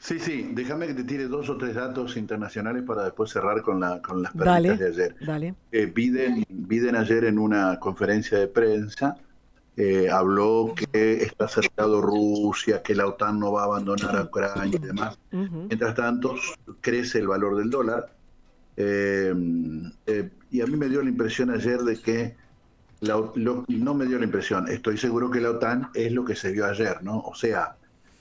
Sí, déjame que te tire dos o tres datos internacionales para después cerrar con las perlitas Dale, de ayer. dale. Biden ayer en una conferencia de prensa habló que está cercado Rusia, que la OTAN no va a abandonar a Ucrania y demás. Ujú. Mientras tanto, crece el valor del dólar. eh, y a mí me dio la impresión ayer de que no me dio la impresión, estoy seguro que la OTAN es lo que se vio ayer, ¿no? O sea,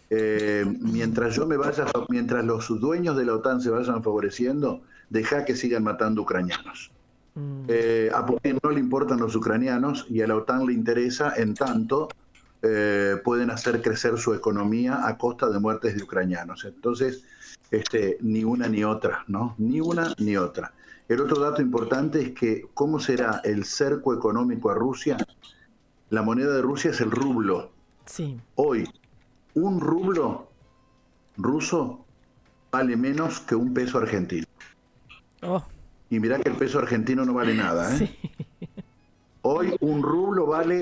mientras los dueños de la OTAN se vayan favoreciendo, deja que sigan matando ucranianos. Mm, A Putin no le importan los ucranianos y a la OTAN le interesa en tanto pueden hacer crecer su economía a costa de muertes de ucranianos. Entonces, ni una ni otra, ¿no? Ni una ni otra. El otro dato importante es que cómo será el cerco económico a Rusia. La moneda de Rusia es el rublo. sí. Hoy, un rublo ruso vale menos que un peso argentino. Oh, Y mirá que el peso argentino no vale nada, ¿eh? sí. Hoy un rublo vale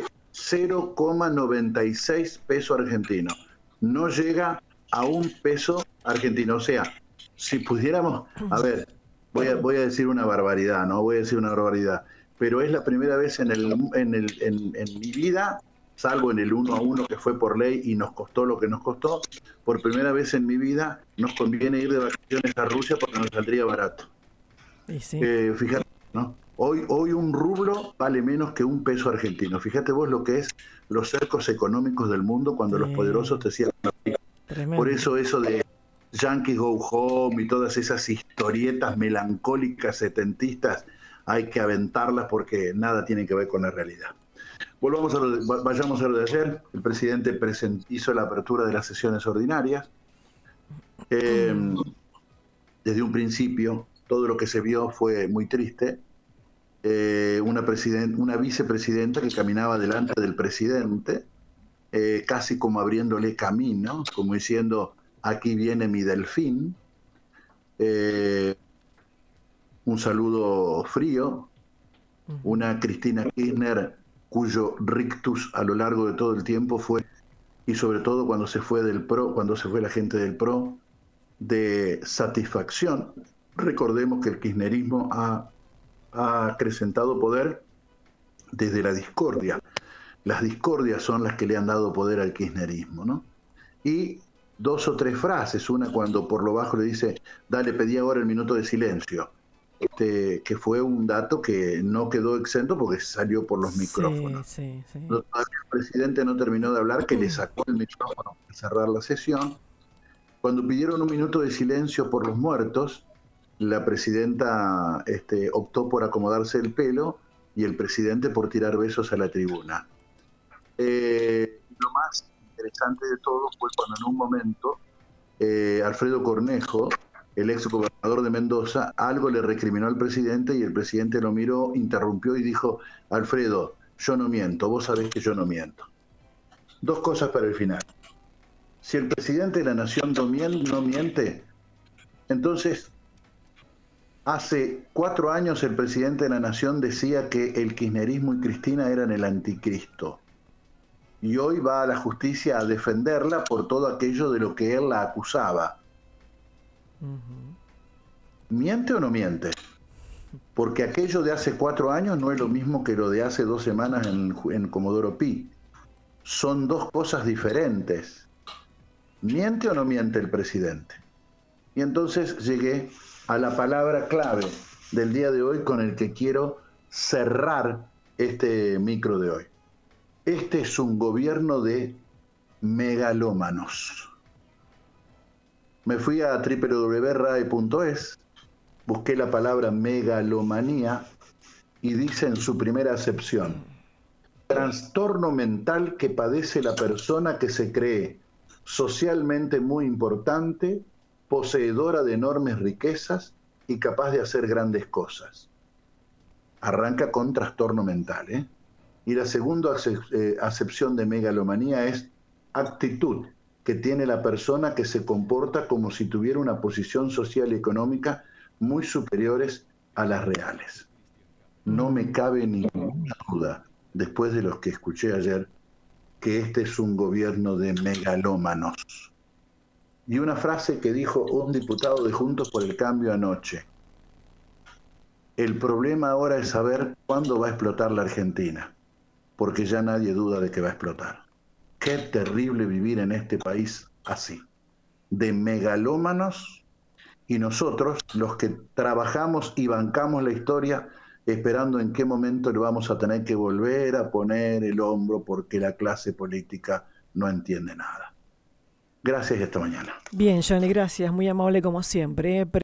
0,96 peso argentino. No llega a un peso argentino. O sea, si pudiéramos, a ver, voy a decir una barbaridad, ¿no? Voy a decir una barbaridad. Pero es la primera vez en mi vida, salvo en el 1-1 que fue por ley y nos costó lo que nos costó, por primera vez en mi vida nos conviene ir de vacaciones a Rusia porque nos saldría barato. Y sí. Fíjate, ¿no? Hoy un rublo vale menos que un peso argentino. Fíjate vos lo que es los cercos económicos del mundo cuando los poderosos te cierran. Por Tremendo. eso de Yankees Go Home y todas esas historietas melancólicas setentistas hay que aventarlas porque nada tiene que ver con la realidad. Vayamos a lo de ayer. El presidente hizo la apertura de las sesiones ordinarias. Eh, Desde un principio todo lo que se vio fue muy triste. Una vicepresidenta que caminaba delante del presidente, casi como abriéndole camino, como diciendo, aquí viene mi delfín, eh, un saludo frío, Ujú. una Cristina Kirchner cuyo rictus a lo largo de todo el tiempo fue, y sobre todo cuando se fue del PRO, cuando se fue la gente del PRO, de satisfacción. Recordemos que el kirchnerismo ha acrecentado poder desde la discordia. Las discordias son las que le han dado poder al kirchnerismo, ¿no? Y dos o tres frases, una cuando por lo bajo le dice, dale, pedí ahora el minuto de silencio, que fue un dato que no quedó exento porque salió por los Sí, micrófonos. sí, sí. Todavía el presidente no terminó de hablar, que le sacó el micrófono para cerrar la sesión. Cuando pidieron un minuto de silencio por los muertos, la presidenta optó por acomodarse el pelo y el presidente por tirar besos a la tribuna. Lo más interesante de todo fue cuando en un momento Alfredo Cornejo, el ex gobernador de Mendoza, algo le recriminó al presidente y el presidente lo miró, interrumpió y dijo, Alfredo, yo no miento, vos sabés que yo no miento. Dos cosas para el final. Si el presidente de la nación no miente, entonces hace 4 años el presidente de la nación decía que el kirchnerismo y Cristina eran el anticristo. Y hoy va a la justicia a defenderla por todo aquello de lo que él la acusaba. Ujú. ¿Miente o no miente? Porque aquello de hace 4 años no es lo mismo que lo de hace 2 semanas en Comodoro Pi. Son dos cosas diferentes. ¿Miente o no miente el presidente? Y entonces llegué a la palabra clave del día de hoy con el que quiero cerrar este micro de hoy. Este es un gobierno de megalómanos. Me fui a www.rai.es, busqué la palabra megalomanía y dice en su primera acepción, trastorno mental que padece la persona que se cree socialmente muy importante, poseedora de enormes riquezas y capaz de hacer grandes cosas. Arranca con trastorno mental, ¿eh? Y la segunda acepción de megalomanía es actitud que tiene la persona que se comporta como si tuviera una posición social y económica muy superiores a las reales. No me Mm, cabe ninguna duda, después de los que escuché ayer, que este es un gobierno de megalómanos. Y una frase que dijo un diputado de Juntos por el Cambio anoche: el problema ahora es saber cuándo va a explotar la Argentina, porque ya nadie duda de que va a explotar. Qué terrible vivir en este país así, de megalómanos, y nosotros, los que trabajamos y bancamos la historia, esperando en qué momento le vamos a tener que volver a poner el hombro porque la clase política no entiende nada. Gracias y hasta mañana. Bien, Johnny, gracias. Muy amable como siempre.